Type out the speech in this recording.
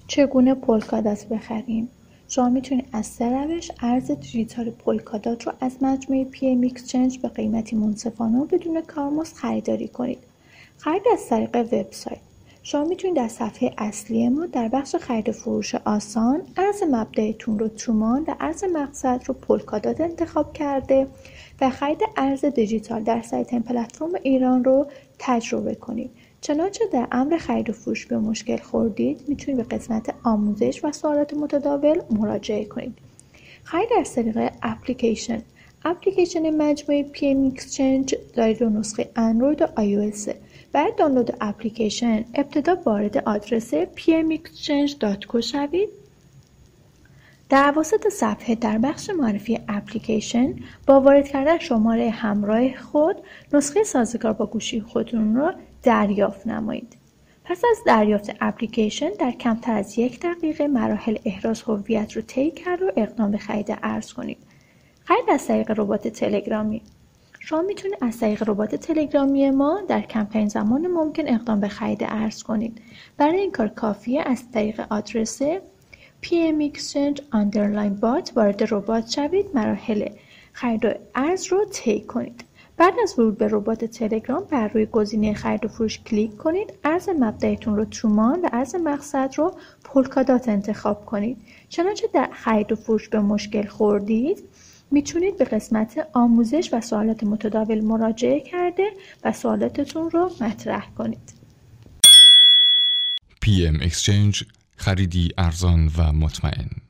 چگونه پولکادات بخریم؟ شما میتونید از 3 روش ارز دیجیتال پولکادات رو از مجموعه PM Exchange به قیمتی منصفانه و بدون کارمزد خریداری کنید. خرید از طریق وبسایت. شما میتونید در صفحه اصلی ما در بخش خرید و فروش آسان ارز مبدأتون رو تومان و ارز مقصد رو پولکادات انتخاب کرده و خرید ارز دیجیتال در سایت پلتفرم ایران رو تجربه کنید. چنانچه در امر خرید و فروش به مشکل خوردید میتونید به قسمت آموزش و سوالات متداول مراجعه کنید. خرید از طریق اپلیکیشن مجموعه PM Exchange دارای 2 نسخه اندروید و iOS. برای دانلود اپلیکیشن ابتدا وارد آدرس pmexchange.co شوید. در وسط صفحه در بخش معرفی اپلیکیشن با وارد کردن شماره همراه خود نسخه سازگار با گوشی خودتون را دریافت نمایید. پس از دریافت اپلیکیشن در کمتر از 1 دقیقه مراحل احراز هویت رو طی کرد و اقدام به خرید ارز کنید. خرید از طریق ربات تلگرامی. شما میتونید از طریق ربات تلگرامی ما در کمترین زمان ممکن اقدام به خرید ارز کنید. برای این کار کافیه از طریق آدرس pmexchange_bot وارد ربات شوید، مراحل خرید ارز رو طی کنید. بعد از ورود به ربات تلگرام بر روی گزینه خرید و فروش کلیک کنید. ارز مبدأتون رو تومان و ارز مقصد رو پولکادات انتخاب کنید. چنانچه در خرید و فروش به مشکل خوردید میتونید به قسمت آموزش و سوالات متداول مراجعه کرده و سوالاتتون رو مطرح کنید. PM Exchange، خریدی ارزان و مطمئن.